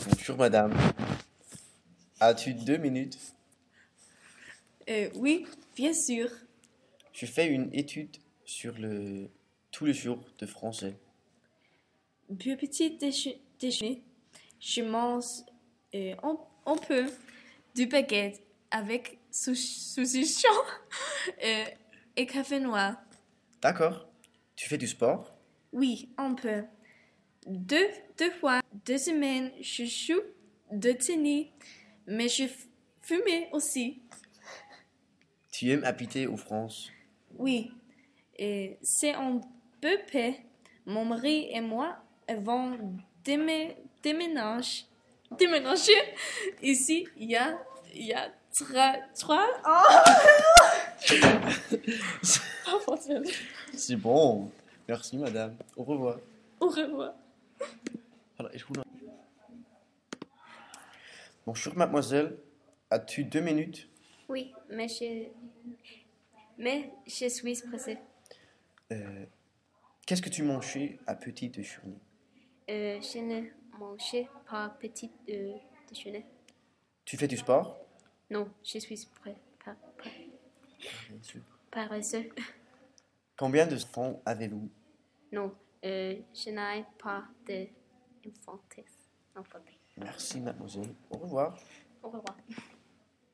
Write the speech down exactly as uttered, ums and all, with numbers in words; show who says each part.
Speaker 1: Bonjour madame. As-tu deux minutes?
Speaker 2: Euh, oui, bien sûr.
Speaker 1: Je fais une étude sur le tous les jours de français.
Speaker 2: Pour petit déje- déjeuner, je mange euh, un, un peu du baguette avec sou- saucisson euh, et café noir.
Speaker 1: D'accord. Tu fais du sport?
Speaker 2: Oui, un peu. Deux, deux fois, deux semaines, je joue de tennis, mais je f- fumais aussi.
Speaker 1: Tu aimes habiter en France?
Speaker 2: Oui, et c'est un peu paix. Mon mari et moi avons démé- déménagé, déménagé ici il y a, il y a trois, trois
Speaker 1: C'est bon. Merci madame. Au revoir.
Speaker 2: Au revoir.
Speaker 1: Voilà, ich rufe- Bonjour mademoiselle. As-tu deux minutes?
Speaker 3: Oui, mais je, mais je suis pressée.
Speaker 1: Euh, Qu'est-ce que tu mangeais à petit déjeuner?
Speaker 3: Euh, je ne mange pas petit euh, déjeuner.
Speaker 1: Tu fais du sport?
Speaker 3: Non, je suis prêt, par, par, paresseux.
Speaker 1: Combien de enfants avez-vous?
Speaker 3: Non, euh, je n'ai pas d'infantes.
Speaker 1: Merci mademoiselle. Au revoir.
Speaker 3: Au revoir.